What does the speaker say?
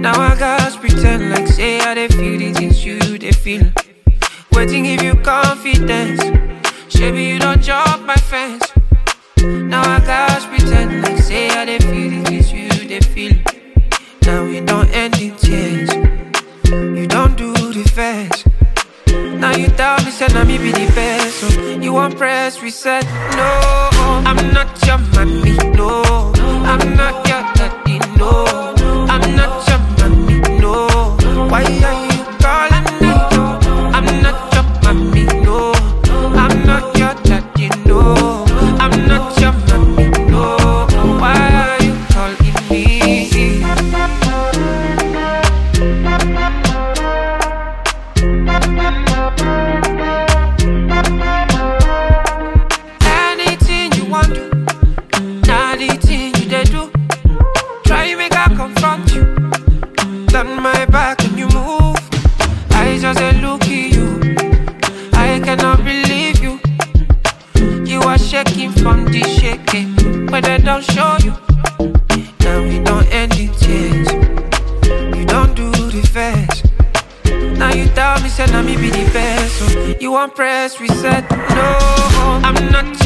Now I gotta pretend like say I dey feel the things you dey feel. Waiting give you confidence. Maybe you don't jump my fence. Now I gotta pretend like say I dey feel the things you dey feel. Now we don't end in tears. You don't do the first. Now you tell me say now me be the best. So you want press reset? No, I'm not your mommy. No, I'm not your daddy. No, I'm not your mommy. No, why are you calling me? I'm not your mommy. No, I'm not your daddy. No, I'm not your mommy. No, why are you calling me? Anything you want to, not the thing you dey do. Try make I confront you. Turn my back and you move. I just ain't look at you. I cannot believe you. You are shaking from the shaking, but I don't show you. Now we don't end in tears. You don't do the first. Now you tell me say now me be the best. So you want press reset? No, I'm not